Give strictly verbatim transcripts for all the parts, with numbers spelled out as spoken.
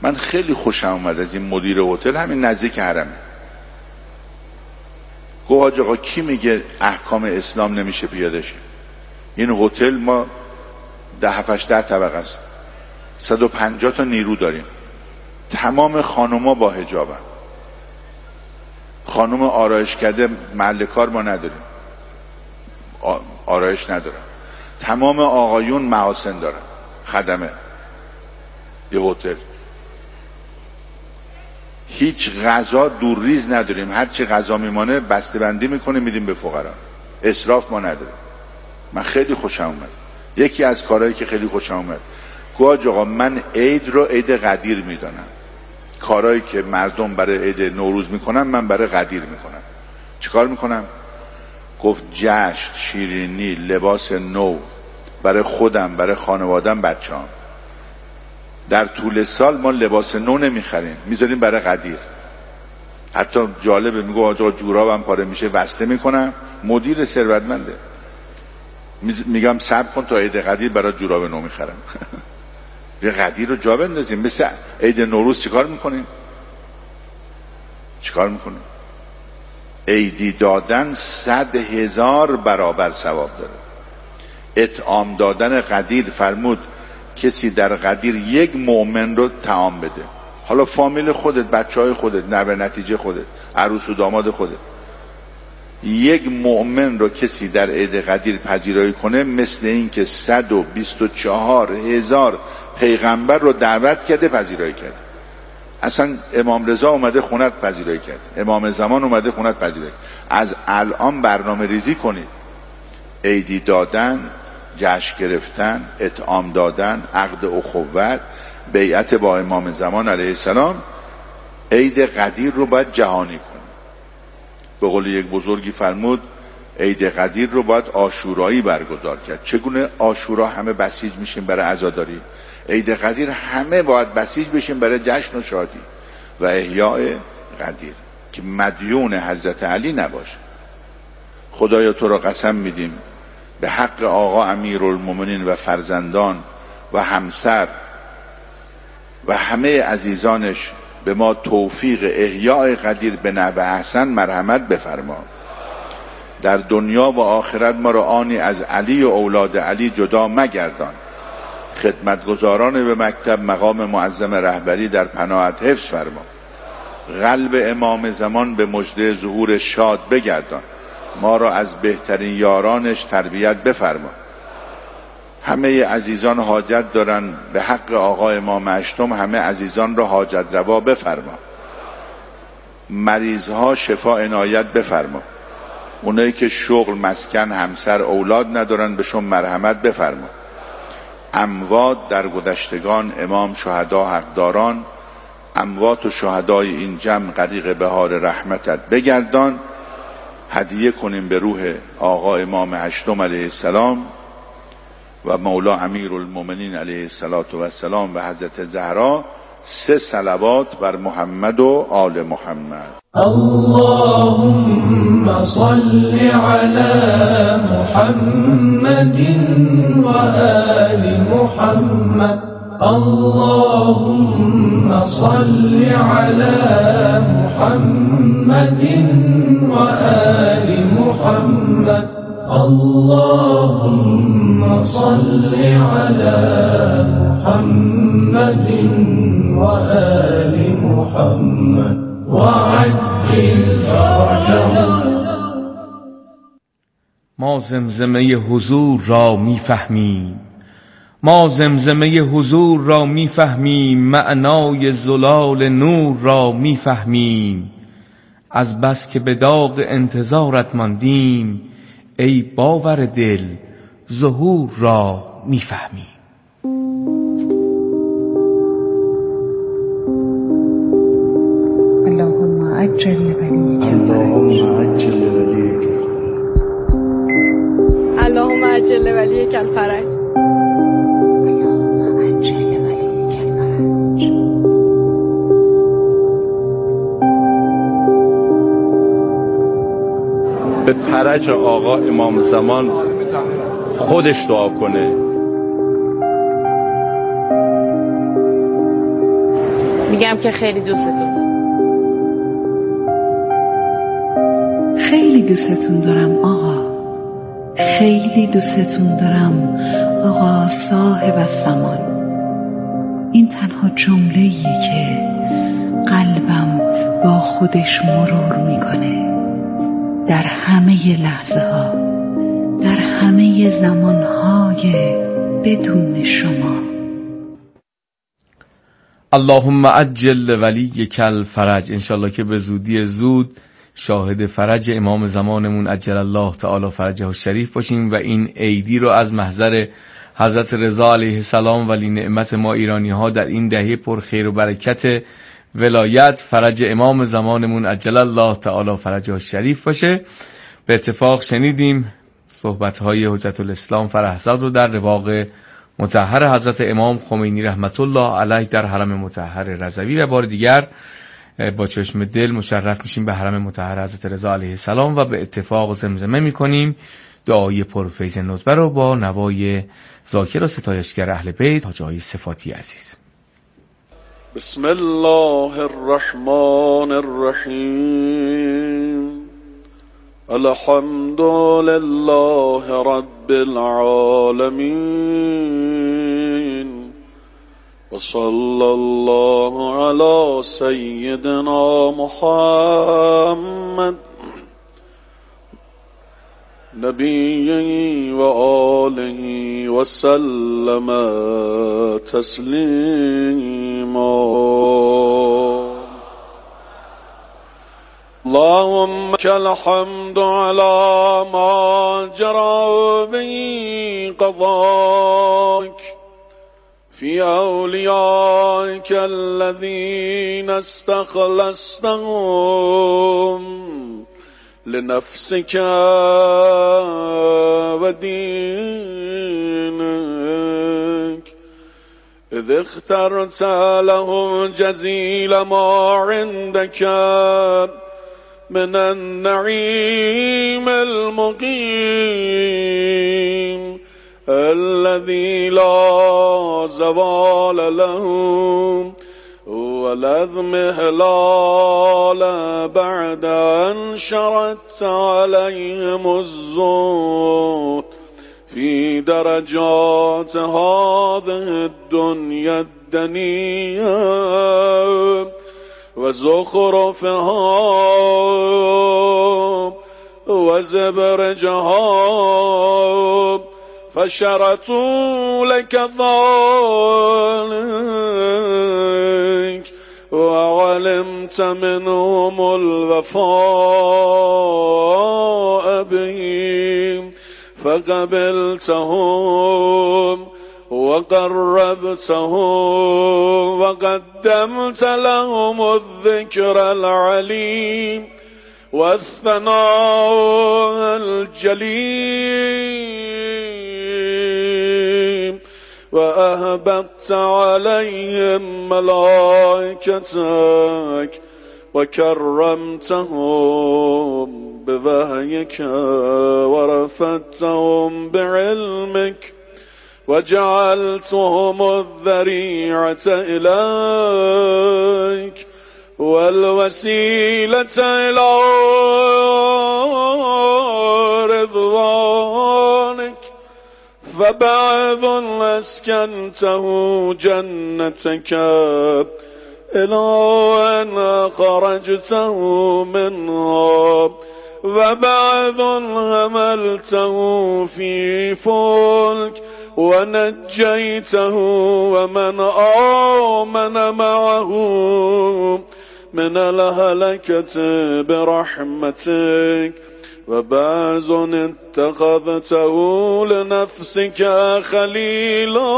من خیلی خوشم اومد از این مدیر هتل، همین نزدیک حرمه. گفت حاج آقا کی میگه احکام اسلام نمیشه پیاده شه؟ این هتل ما ده هفتش ده طبقه است، صد و پنجاه تا نیرو داریم، تمام خانوما با حجابن، خانوم آرایش کرده محل کار ما نداریم، آرایش ندارن، تمام آقایون محاسن دارن، خدمه. یه هتل هیچ غذا دور ریز نداریم، هر چی غذا میمانه بسته بندی میکنیم میدیم به فقرا، اسراف ما نداریم. من خیلی خوشم اومد. یکی از کارهایی که خیلی خوشم اومد، گفت آقا من عید رو عید قدیر میدانم، کارهایی که مردم برای عید نوروز میکنن من برای قدیر میکنم. چیکار میکنم؟ گفت جشن، شیرینی، لباس نو برای خودم، برای خانوادم، بچه‌ام. در طول سال ما لباس نو نمیخریم، میذاریم برای قدیر. حتی جالبه، میگه آقا جورابم پاره میشه وصله میکنم، مدیر ثروتمنده، میگم صبر کن تا عید قدیر برای جوراب نو میخرم. یه قدیر رو جا بندازیم. مثل عید نوروز چیکار میکنیم؟ چیکار میکنیم؟ عیدی دادن صد هزار برابر ثواب داره. اطعام دادن قدیر، فرمود کسی در قدیر یک مؤمن رو طعام بده، حالا فامیل خودت، بچه های خودت، نوه نتیجه خودت، عروس و داماد خودت، یک مؤمن رو کسی در عید قدیر پذیرایی کنه مثل این که صد و بیست و چهار هزار پیغمبر رو دعوت کرده پذیرایی کرده. اصلا امام رضا اومده خونت پذیرایی کرد، امام زمان اومده خونت پذیرایی کرد. از الان برنامه ریزی کنید، عیدی دادن، جشن گرفتن، اطعام دادن، عقد اخوت، بیعت با امام زمان علیه السلام. عید قدیر رو باید جهانی کنید. به قول یک بزرگی فرمود عید قدیر رو باید عاشورایی برگزار کرد. چگونه عاشورا همه بسیج میشیم برای عزاداری، عید قدیر همه باید بسیج بشیم برای جشن و شادی و احیاء قدیر که مدیون حضرت علی نباشه. خدایا تو را قسم میدیم به حق آقا امیرالمومنین و فرزندان و همسر و همه عزیزانش به ما توفیق احیاء قدیر به نحو احسن مرحمت بفرما. در دنیا و آخرت ما را آنی از علی و اولاد علی جدا مگردان. خدمتگزاران به مکتب مقام معظم رهبری در پناهت حفظ فرما. قلب امام زمان به مژده ظهور شاد بگردان. ما را از بهترین یارانش تربیت بفرما. همه عزیزان حاجت دارن، به حق آقا امام هشتم همه عزیزان را حاجت روا بفرما. مریضها شفا عنایت بفرما. اونایی که شغل، مسکن، همسر، اولاد ندارن بهشون مرحمت بفرما. اموات در گذشتگان، امام، شهدا، حقداران، اموات و شهدای این جمع غریق بهار رحمتت بگردان. هدیه کنیم به روح آقا امام هشتم علیه السلام و مولا امیرالمومنین علیه السلام و حضرت زهرا سه صلوات بر محمد و آل محمد. اللهم صل علی محمد و آل محمد. اللهم صل علی محمد و آل محمد. اللهم صل علی محمد و آل محمد و عجل فرجهم. ما زمزمه حضور را میفهمیم، ما زمزمه حضور را میفهمیم، معنای زلال نور را میفهمیم. از بس که به داغ انتظارت ماندیم، ای باور دل ظهور را میفهمیم. اللهم عجل لولیک الفرج. اللهم عجل لولیک الفرج. اللهم عجل لولیک الفرج. به فرج آقا امام زمان خودش دعا کنه. میگم که خیلی دوستتون خیلی دوستتون دارم آقا، خیلی دوستتون دارم آقا صاحب الزمان. این تنها جمله‌ایه که قلبم با خودش مرور میکنه در همه لحظه ها، در همه زمانهای بدون شما. اللهم عجل ولیک الفرج. انشالله که به زودی زود شاهد فرج امام زمانمون عجل الله تعالی فرجه الشریف باشیم و این عیدی رو از محضر حضرت رضا علیه السلام ولی نعمت ما ایرانی ها در این دهه پر خیر و برکت ولایت فرج امام زمانمون عجل الله تعالی فرجه الشریف باشه. به اتفاق شنیدیم صحبت‌های حجت الاسلام فرهزاد رو در رواق مطهر حضرت امام خمینی رحمت الله علیه در حرم مطهر رضوی و بار دیگر با چشم دل مشرف میشیم به حرم مطهر حضرت رضا علیه السلام و به اتفاق زمزمه میکنیم دعای پرفیض ندبه رو با نوای ذاکر و ستایشگر اهل بیت حاجی آقای صفاتی عزیز. بسم الله الرحمن الرحیم الحمد لله رب العالمین و صلی الله علی سیدنا محمد نبی و آله و سلم تسلیما. اللهم لك الحمد على ما جرى به قضاك في أوليائك الذين استخلصتهم لنفسك ودينك إذ اخترت لهم جزيل ما عندك من النعيم المقيم الذي لا زوال له ولا اضمحلال بعد أن شردت عليهم الزهد في درجات هذه الدنيا الدنيا وزخرفها وزبرجها فشرطوا لك ذلك وعلمت منهم الوفاء بهم فقبلتهم وقربتهم وقدمت لهم الذكر العليم والثناء الجليل وأهبت عليهم ملائكتك وكرمتهم بوحيك ورفعتهم بعلمك وجعلتهم الذريعة إليك والوسيلة إلى رضوانك فبعض أسكنته جنتك إلى أن خرجته منها وبعض حملته في فلك ونجيته ومن آمن معه من الهلكة برحمتك وبعض اتخذته لنفسك خليلا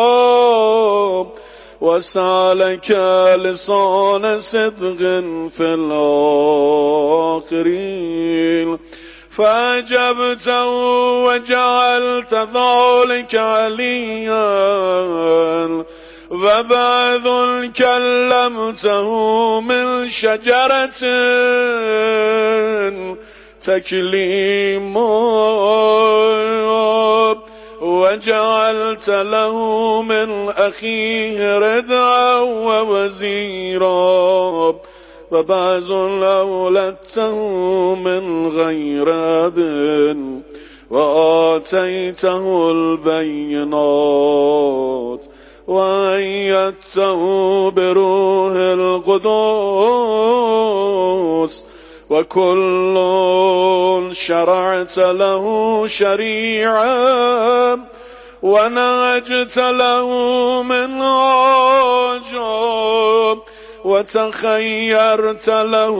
وسألك لسان صدق في الآخرين فأجبته وجعلت ذلك عليا وبعض كلمته من شجرة تكليما وجعلت له من أخيه ردعا ووزيرا وبعض أولدته من غير أب وآتيته البينات وأيدته بروح القدس وكل شرعت له شريعا ونهجت له من عجاب وتخيرت له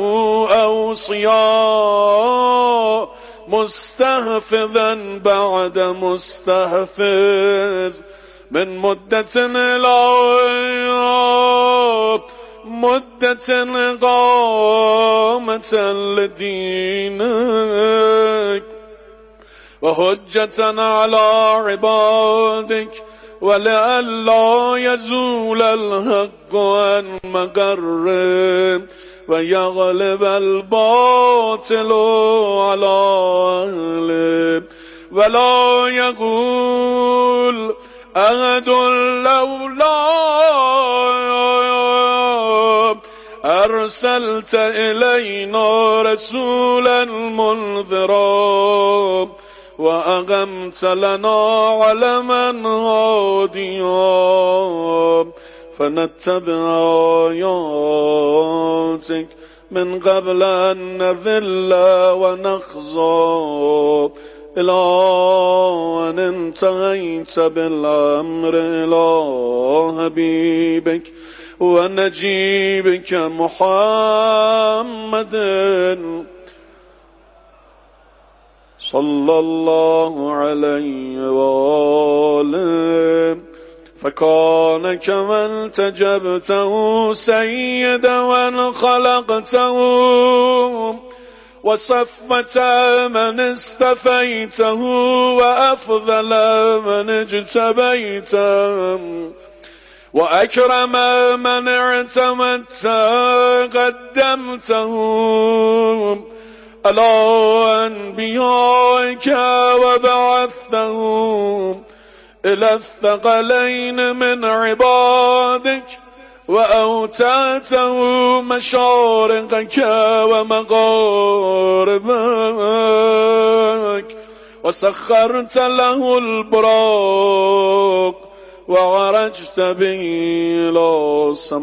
أوصياء مستحفظا بعد مستحفظ من مدة إلى مدة قامة لدينك وحجة على عبادك ولئلا يزول الحق عن مقره ويغلب الباطل على أهله ولا يقول أحد لولا أرسلت إلينا رسولا منذرا وأقمت لنا علما هاديا فنتبع آياتك من قبل أن نذل ونخزى إلى أن انتهيت بالأمر إلى حبيبك ونجيبك محمد صلى الله عليه وآله فكان كمن تجبته سيدا وخلقته وصفة من استفيته وأفضل من اجتبيته وأكرم من اعتمدت قدمته على أنبيائك وبعثتهم إلى الثقلين من عبادك وأوتاته مشارقك ومغاربك وسخرت له البراق وعرجت به إلى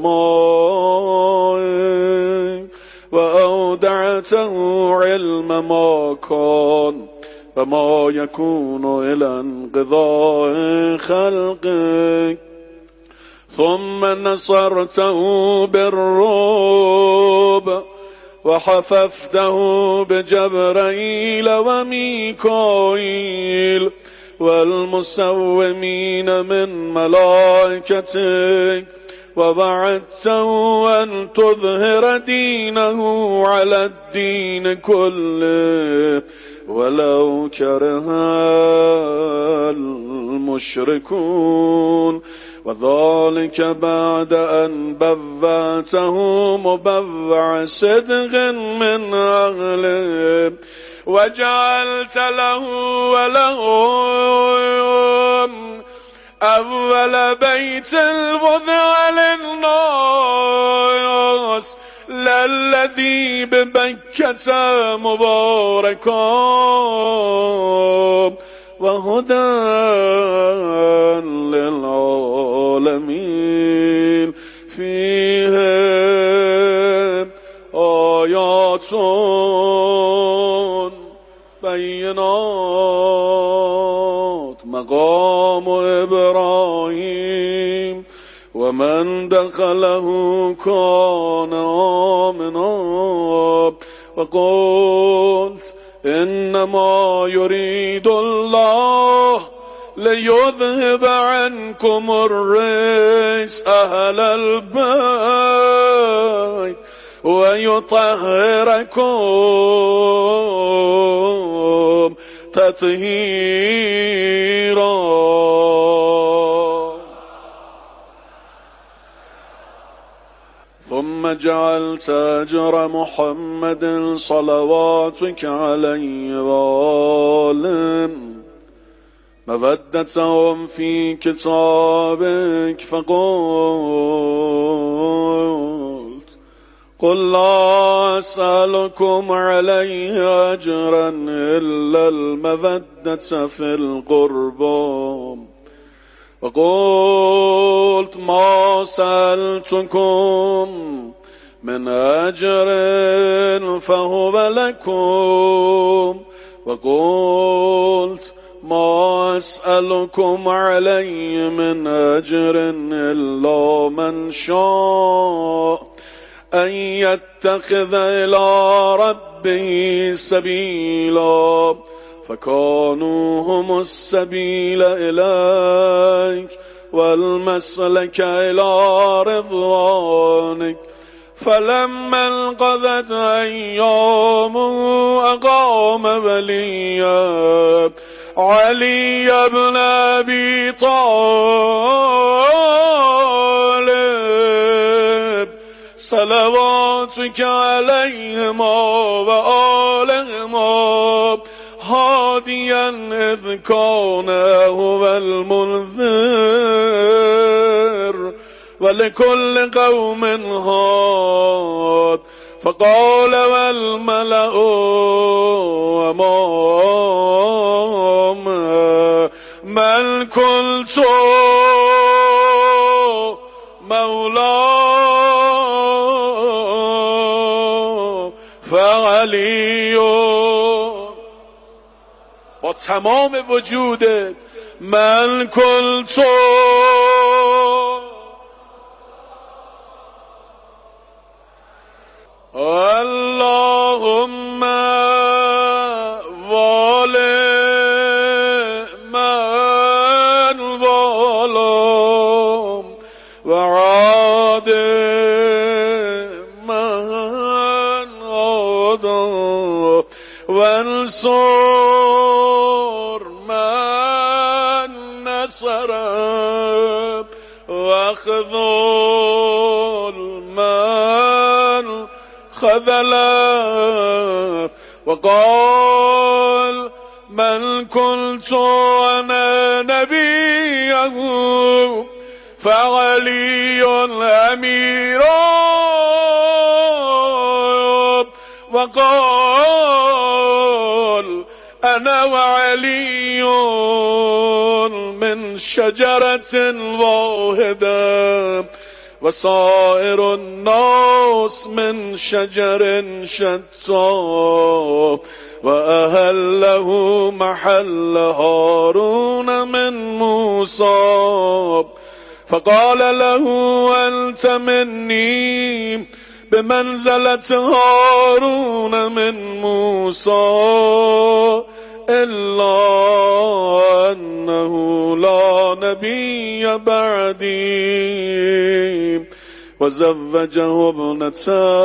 السماء وأودعته علم ما كان وما يكون إلى انقضاء خلقك ثم نصرته بالرعب وحففته بجبرائيل وميكائيل والمسومين من ملائكتك ووعدته أن تظهر دينه على الدين كله ولو كره المشركون وذلك بعد أن بوأته مبوع صدق من أهله وجعلت له ولهم أول بيت الوضع للناس للذي ببكة مباركا وهدى للعالمين فيه آيات بينات مقام إبراهيم ومن دخله كان آمنا وقلت إنما يريد الله ليذهب عنكم الرجس أهل البيت ويطهركم تطهيرا. ثم جعلت أجر محمد صلواتك عليه وآله مودتهم في كتابك فقلت قل لا أسألكم عليه أجرا إلا المودة في القربى وقلت ما سألتكم من أجر فهو لكم وقلت ما أسألكم عليه من أجر إلا من شاء أن يتخذ إلى ربه سبيلا فكانوا هم السبيل إليك والمسلك إلى رضوانك فلما انقضت أيامه أقام وليا علي بن أبي طالب صلواتك عليهما وآلهما هاديا إذ كان هو المنذر ولكل قوم هاد فقال والملأ وما من كنت مولاه فعلي با تمام وجودت من كنت اللهم والي من والام وعاد من عاد وانصر من نصر واخذل من خذل وقال من كنت أنا نبيه فعلي أمير وقال أنا وعلي من شجرة واحدة وسائر الناس من شجر شتى وأهله محل هارون من موسى فقال له أنت مني بمنزلة هارون من موسى إلا أنه لا نبي بعدي وزوجه ابنة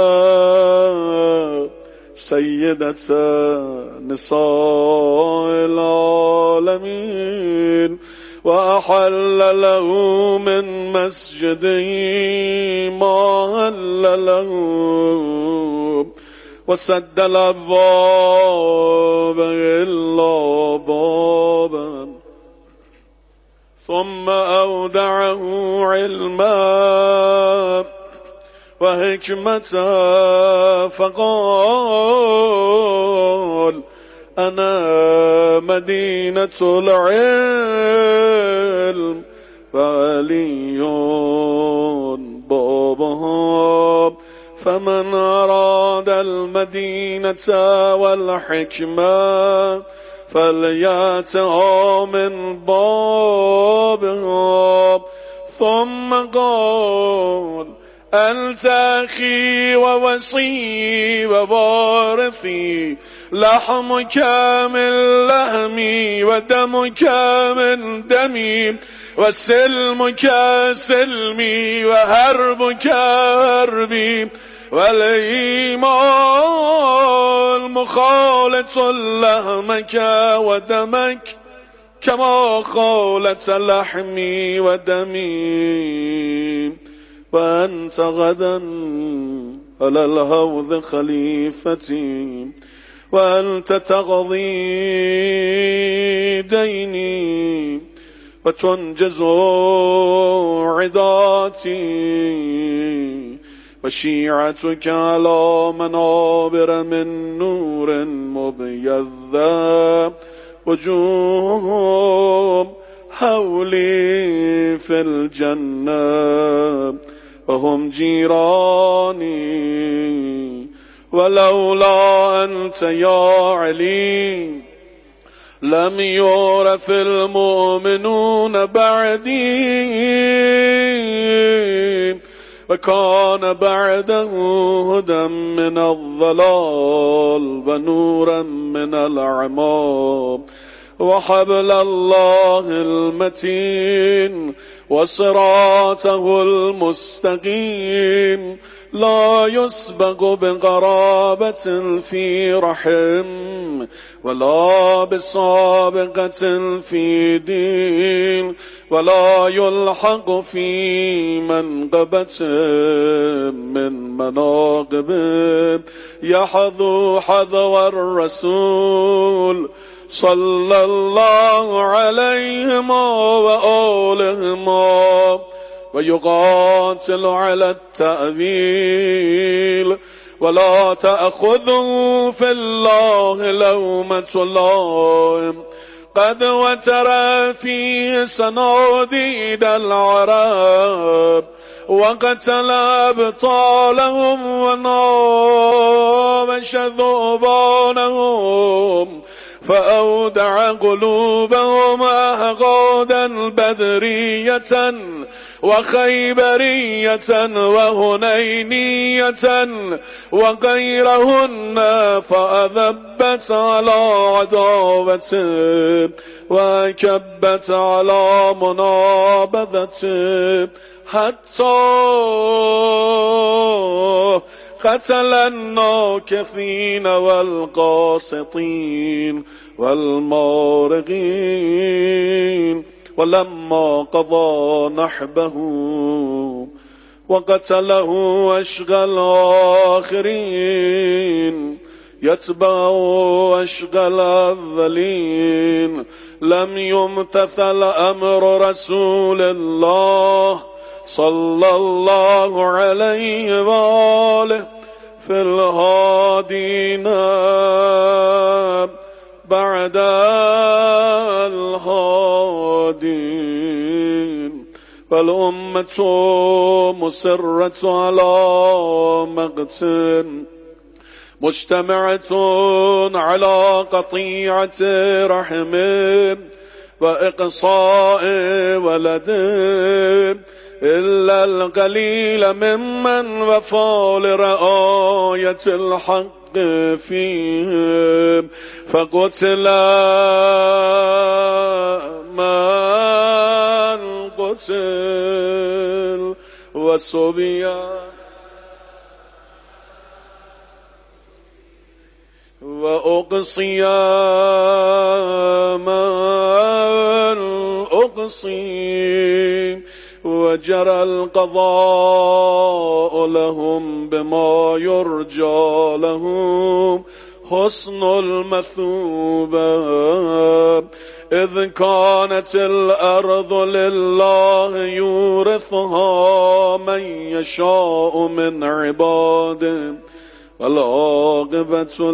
سيدة نساء العالمين وأحل له من مسجده ما هل له وسد الأبواب إلا بابا ثم أودعه علما وحكمة فقال أنا مدينة العلم وعلي بابها فمن أراد المدينة والحكمة فليأتها من بابها ثم قال أنت أخي ووصي ووارثي لحمك من لحمي ودمك من دمي وسلمك سلمي وهربك هربي والإيمان مخالط لحمك ودمك كما خالط لحمي ودمي وأنت غدا على الهوذ خليفتي وأنت تقضي ديني وتنجز عداتي وشيعتك على منابر من نور مبيضة وجوههم حولي في الجنة وهم جيراني ولولا أنت يا علي لم يعرف المؤمنون بعدي وكان بعده هدى من الضلال ونورا من العمى وحبل الله المتين وصراطه المستقيم لا يسبق بقرابة في رحم ولا بسابقة في دين ولا يلحق في منقبة من مناقب يحظو حظو الرسول صلى الله عليهما وآلهما ويقاتل على التأويل ولا تأخذوا في الله لومة لائم قد وتر فيه صناديد العرب وقتل أبطالهم وناوش ذوبانهم فأودع قلوبهم أحقادا بدرية وخيبرية وهنينية وغيرهن فأذبت على عداوته وكبت على منابذته حتى قتل الناكثين والقاسطين والمارقين ولما قضى نحبه وقتله أشقى الآخرين يتبع أشقى الأولين لم يمتثل أمر رسول الله صلى الله عليه وآله في الهادين بعد الهادين والأمة مسرة على مقتل مجتمعة على قطيعة رحم وإقصاء ولد إلا القليل ممن وفى لرعاية الحق فيهم فقتل من قتل وصبيا وأقصي من أقصي وجرى القضاء لهم بما يرجى لهم حسن المثوبة إذ كانت الأرض لله يورثها من يشاء من عباده والعاقبة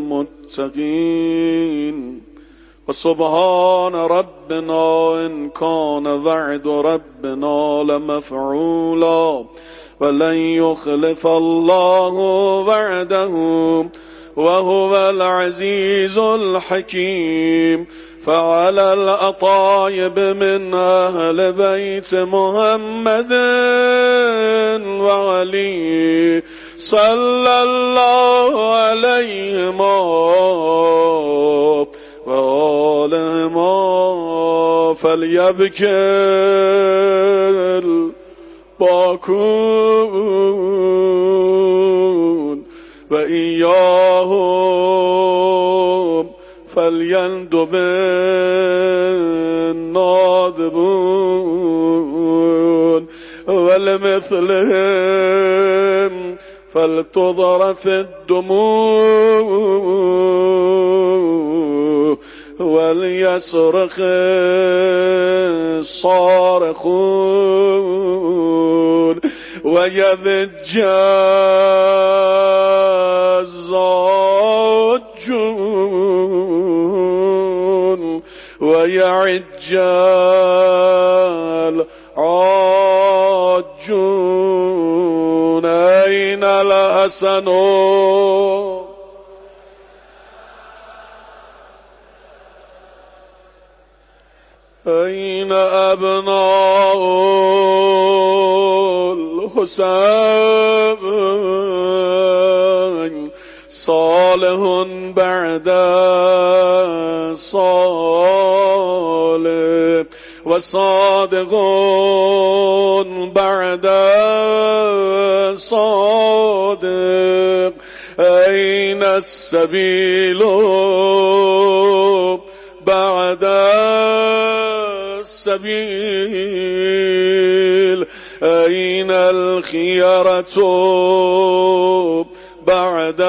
للمتقين وسبحان ربنا إن كان وعد ربنا لمفعولا ولن يخلف الله وعده وهو العزيز الحكيم فعلى الأطايب من أهل بيت محمد وعلي صلى الله عليهما وآلهما فليبكي الباكون وإياهم فليندب النادبون ولمثلهم فلتضرف الدموع وليصرخ الصارخون ويذج الزاجون ويعج العاجون. أين الحسن أين أبناء الحسين صالح بعد صالح وصادق بعد صادق. أين السبيل بعد السبيل؟ أين الخيرة بعد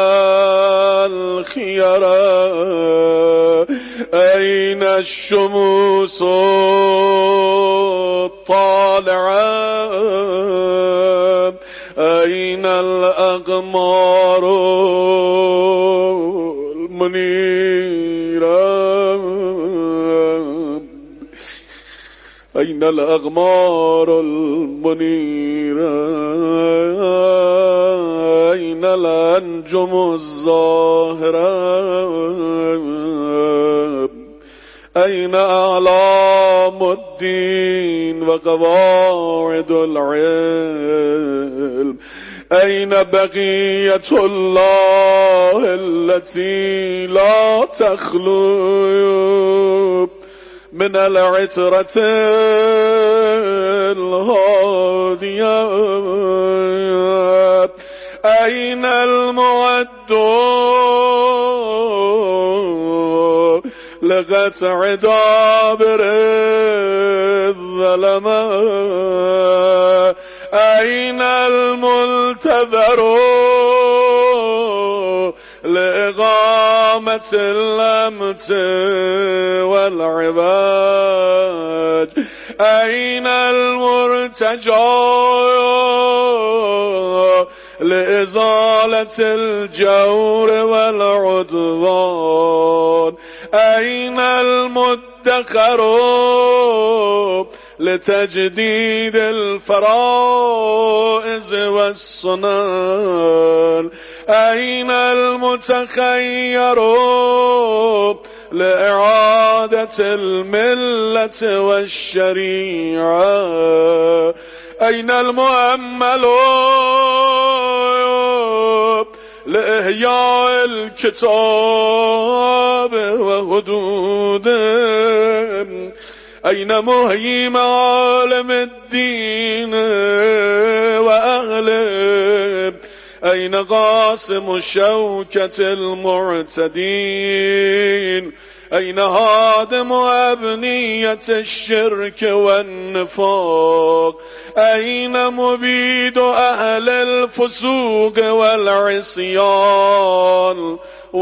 الخيرة؟ أين الشموس الطالعة؟ أين الأقمار المنيرة؟ أين الأقمار المنيرة؟ أين الأنجم الزاهرة؟ أين أعلام الدين وقواعد العلم؟ أين بقية الله التي لا تخلو من العترة الهادية؟ أين المعد لقطع دابر الظلماء؟ أين الملتذر لإقامة الأمت والعباد؟ أين المرتجى لإزالة الجور والعدوان؟ أين المدخر لتجديد الفرائض والسنن؟ أين المتخير لإعادة الملة والشريعة؟ أين المؤمل لإحياء الكتاب وحدوده؟ أين مهيم عالم الدين وأهله؟ أين قاسم شوكة المعتدين؟ أين هادم أبنية الشرك والنفاق؟ أين مبيد أهل الفسوق والعصيان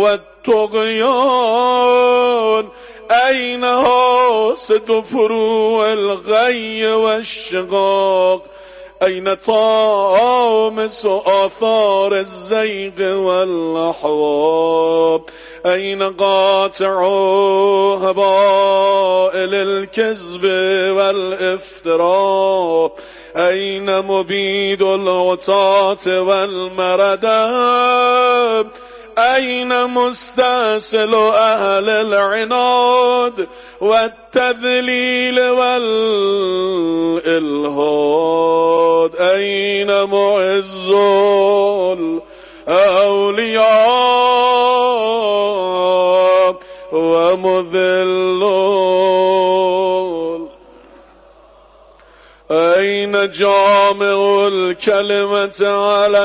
والطغيان؟ أين حاسد فروع الغي والشقاق؟ أين طامس آثار الزيغ والأحواب؟ أين قاطع هبائل الكذب والافتراء؟ أين مبيد العتاة والمردة؟ أين مستأصل أهل العناد والتذليل والإلحاد؟ أين معز الأولياء ومذل؟ أين أين جامع الكلمة على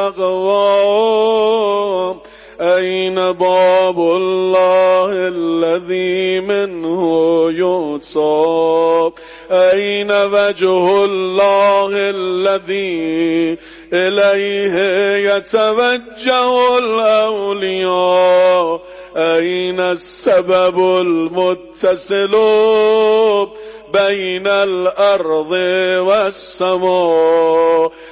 التقوى أين باب الله الذي منه يوصى أين وجه الله الذي إليه يتوجه الأولياء أين السبب المتصل بين الأرض والسماء